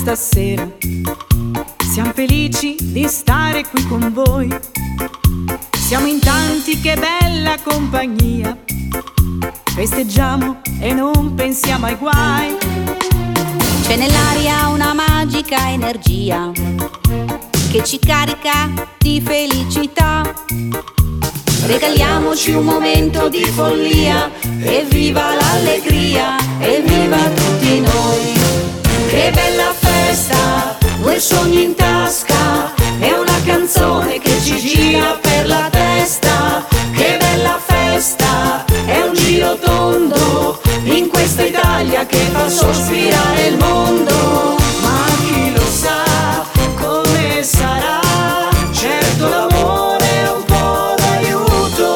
stasera siamo felici di stare qui con voi. Siamo in tanti, che bella compagnia. Festeggiamo e non pensiamo ai guai. C'è nell'aria una magica energia che ci carica di felicità. Regaliamoci un momento di follia, evviva l'allegria, evviva tutti noi. Che bella festa, due sogni in tasca, è una canzone che ci gira per la testa. Che bella festa, è un giro tondo in questa Italia che fa sospirare il mondo. Ma chi lo sa come sarà? Certo l'amore è un po' d'aiuto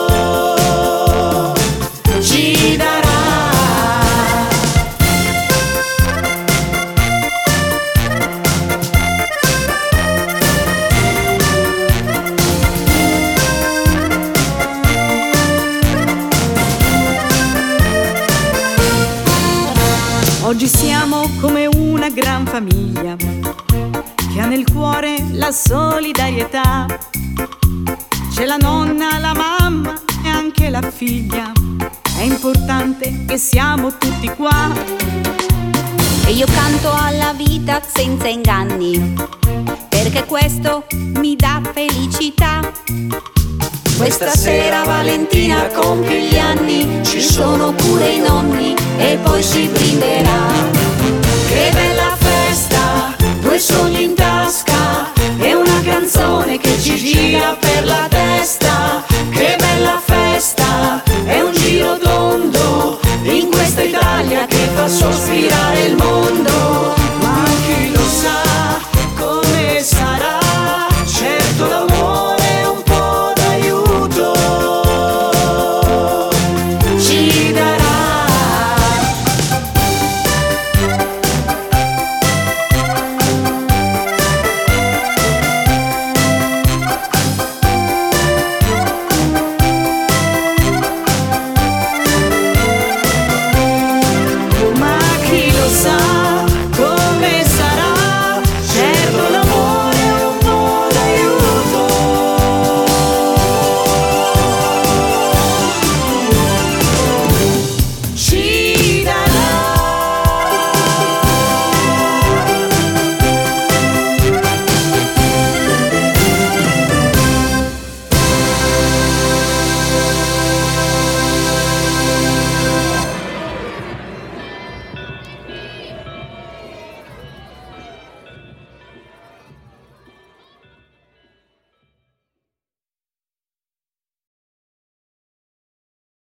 ci darà. Oggi siamo come una gran famiglia che ha nel cuore la solidarietà. C'è la nonna, la mamma e anche la figlia. È importante che siamo tutti qua. E io canto alla vita senza inganni, perché questo mi dà felicità. Questa sera Valentina compie gli anni, ci sono pure i nonni e poi si brinderà.